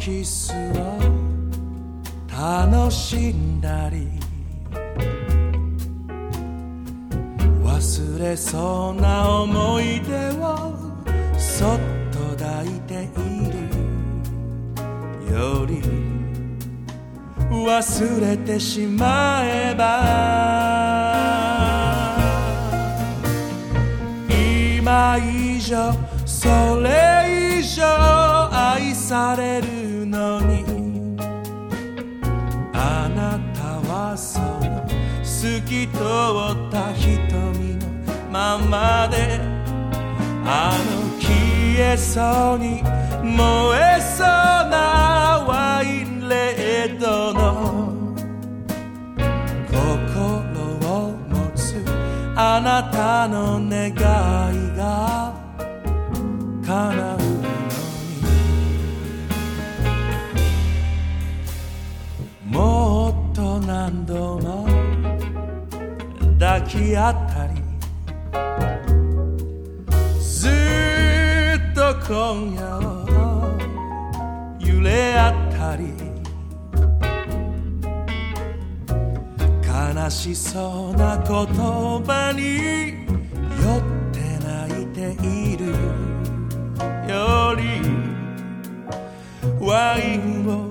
キスを楽しんだり忘れそうな思い出をそっと抱いているより忘れてしまえば今以上それ以上愛されるのにあなたはその透き通った瞳のままであの消えそうに燃えそうなワインレッドの心を持つあなたの願いが叶うのにもっと何度も抱き合ったりずっと今夜を揺れ合ったり悲しそうな言葉に酔って泣いているよりワインを